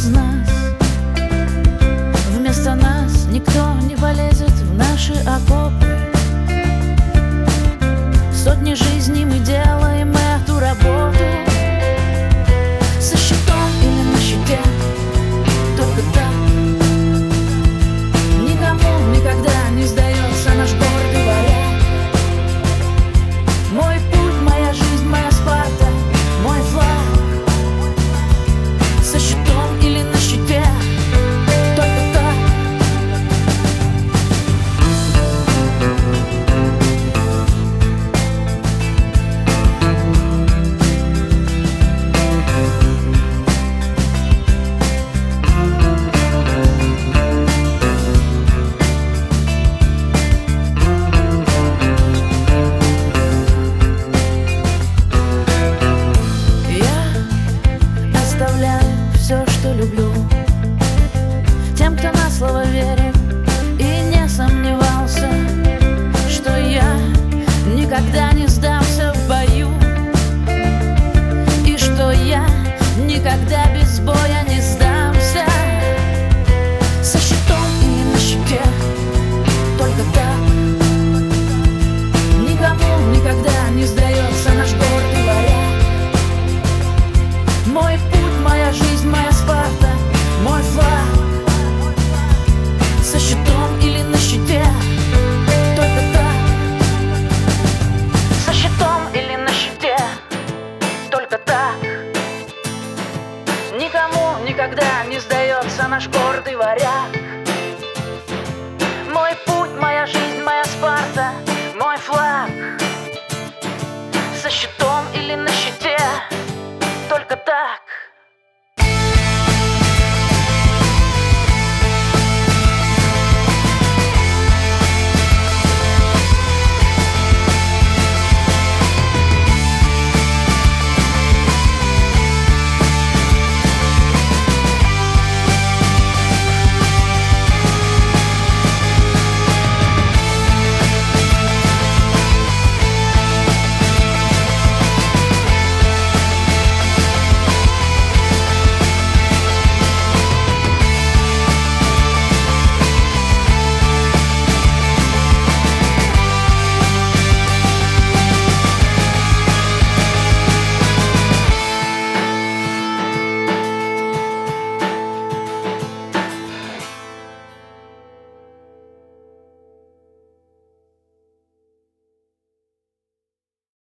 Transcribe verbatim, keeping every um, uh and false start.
без нас. Вместо нас никто не полезет в наши окопы. Сотни жизней мы делаем эту работу. Со щитом или на щите, только так. Никому никогда не сдается наш гордый варяг. Мой путь, моя жизнь, моя Спарта, мой флаг. Со щитом или на щите, только так. Все, что люблю, тем, кто на слово верил и не сомневался, что я никогда не сдамся в бою, и что я никогда без боя не сдамся. Со щитом или на щите, только так. Никому никогда не сдается наш гордый варяг. Мой путь, моя жизнь, моя Спарта, мой флаг. Со щитом или на щите, только так. Со щитом или на щите, только так. Никому никогда не сдается наш город.